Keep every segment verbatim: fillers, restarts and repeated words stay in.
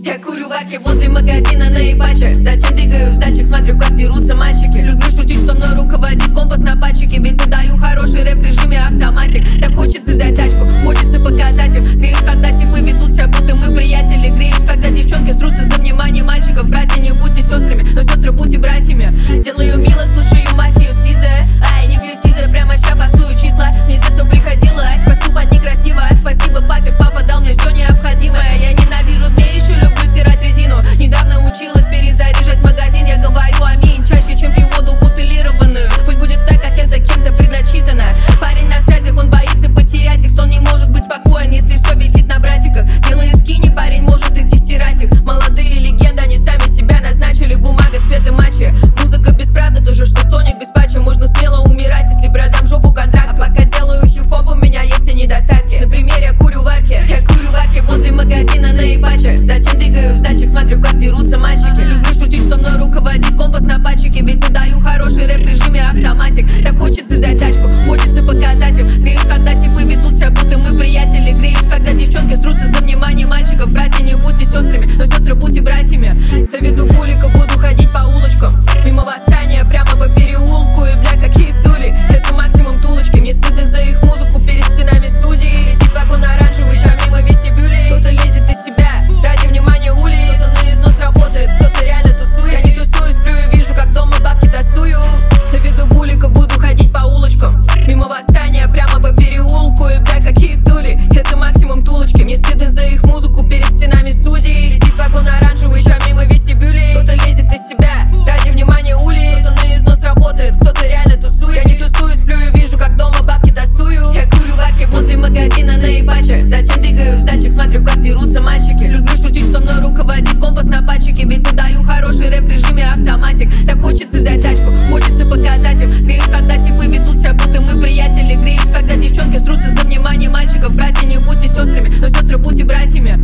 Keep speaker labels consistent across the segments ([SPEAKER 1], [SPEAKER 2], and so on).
[SPEAKER 1] Я курю варки возле магазина на Ипаче. Затем двигаю в зальчик, смотрю, как дерутся мальчики. Люблю шутить, что мной руководит компас на пальчике. Ведь выдаю хороший рэп в режиме автоматик. Так хочется взять тачку, хочется показать им. Греюсь, когда типы ведут себя, будто мы приятели. Греюсь, когда девчонки срутся за внимание мальчиков. Братья, не будьте сестрами, но сестры будьте братьями. Делаю мило, слушаю мафию Сиза. Ай, не пью Сиза, прямо ща фасую числа. Мне с детства приходило, ась, поступать некрасиво. Спасибо папе, папа дал мне все необходимое. Я ненавижу змей, еще люблю стирать резину. Недавно училась перезаряжать магазин. Я говорю аминь чаще, чем пью воду бутылированную. Пусть будет так, как это кем-то предначитано. Парень на связях, он боится потерять их. Сон не может быть спокоен, если все висит на братиках. Делая скини, парень может идти стирать их. Молодые легенды, они сами себя назначили. Бумага цвета матча. Музыка без правды, тоже что стоник без патча. Можно смело умирать, если продам жопу контракт. А пока делаю хип-хоп, у меня есть и недостатки. Например, я курю варки. Я курю варки возле магазина на Ипаче. Затем двигаю в зальчик, смотрю, как дерутся мальчики. Люблю шутить, что мной руководит компас на пальчике. Ведь выдаю хороший рэп в режиме автоматик. Так хочется взять тачку, хочется показать им. Греюсь, когда типы ведут себя, будто мы приятели. Греюсь, когда девчонки срутся за внимание мальчиков. Братья, не будьте сестрами, но сестры будьте братьями. Заведу пулика, буду ходить по улочкам. Мимо восстания, прямо по переулку. И бля, какие дули, это максимум тулочки. Мне стыдно за их музыку перед стенами студии. Летит вагон оранжевый, ща мимо вестибюлей. Кто-то лезет из себя ради внимания улей. Кто-то на износ работает, кто-то реально тусует. Я не тусую, сплю и вижу, как дома бабки тасую. Заведу булика, буду ходить по улочкам. Мимо восстания, прямо по переулку. И бля, какие дули, это максимум тулочки. Мне стыдно за их музыку перед стенами студии. Летит вагон оранжевый, ща мимо вестибюлей. Кто-то лезет из себя ради внимания улей. Кто-то на износ работает, кто-то реально тусует. Я не тусую, сплю и вижу, как дома бабки тасую. Я курю варки возле магазина на Ипаче. Затем двигаю в зальчик, смотрю, как дерутся мальчики. Люблю шутить, что мной руководит компас на пальчике. Ведь выдаю хороший рэп в режиме автоматик. Так хочется взять тачку, хочется показать им. Греюсь, когда типы ведут себя, будто мы приятели. Греюсь, когда девчонки срутся за внимание мальчиков. Братья, не будьте сестрами, но сестры будьте братьями.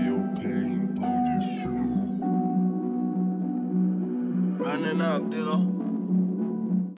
[SPEAKER 2] Running up, Dilo.